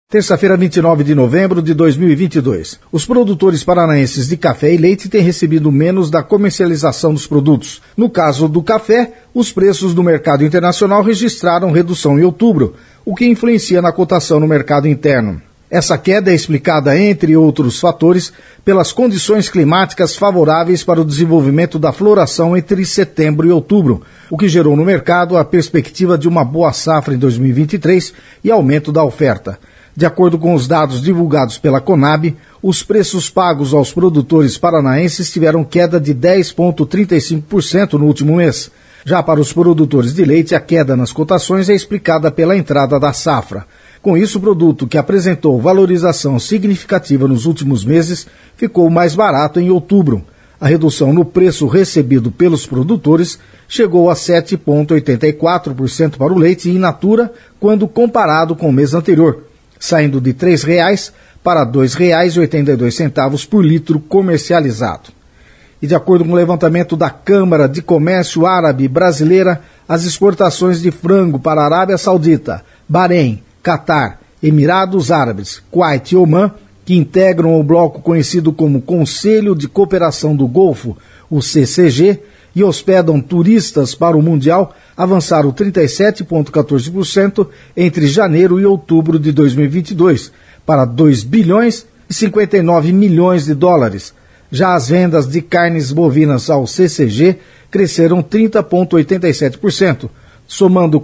Terça-feira, 29 de novembro de 2022. Os produtores paranaenses de café e leite têm recebido menos da comercialização dos produtos. No caso do café, os preços do mercado internacional registraram redução em outubro, o que influencia na cotação no mercado interno. Essa queda é explicada, entre outros fatores, pelas condições climáticas favoráveis para o desenvolvimento da floração entre setembro e outubro, o que gerou no mercado a perspectiva de uma boa safra em 2023 e aumento da oferta. De acordo com os dados divulgados pela Conab, os preços pagos aos produtores paranaenses tiveram queda de 10,35% no último mês. Já para os produtores de leite, a queda nas cotações é explicada pela entrada da safra. Com isso, o produto que apresentou valorização significativa nos últimos meses ficou mais barato em outubro. A redução no preço recebido pelos produtores chegou a 7,84% para o leite in natura, quando comparado com o mês anterior, saindo de R$ 3,00 para R$ 2,82 por litro comercializado. E de acordo com o levantamento da Câmara de Comércio Árabe Brasileira, as exportações de frango para a Arábia Saudita, Bahrein, Catar, Emirados Árabes, Kuwait e Omã, que integram o bloco conhecido como Conselho de Cooperação do Golfo, o CCG, e hospedam turistas para o Mundial, avançaram 37,14% entre janeiro e outubro de 2022, para 2 bilhões e 59 milhões de dólares. Já as vendas de carnes bovinas ao CCG cresceram 30,87%, somando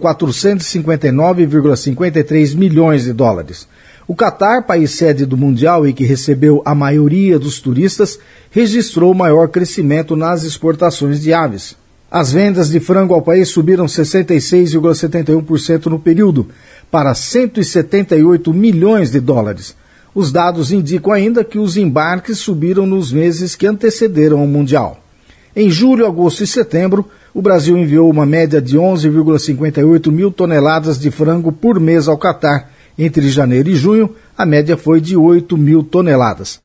459,53 milhões de dólares. O Catar, país sede do Mundial e que recebeu a maioria dos turistas, registrou o maior crescimento nas exportações de aves. As vendas de frango ao país subiram 66,71% no período, para 178 milhões de dólares. Os dados indicam ainda que os embarques subiram nos meses que antecederam o Mundial. Em julho, agosto e setembro, o Brasil enviou uma média de 11,58 mil toneladas de frango por mês ao Catar. Entre janeiro e junho, a média foi de 8 mil toneladas.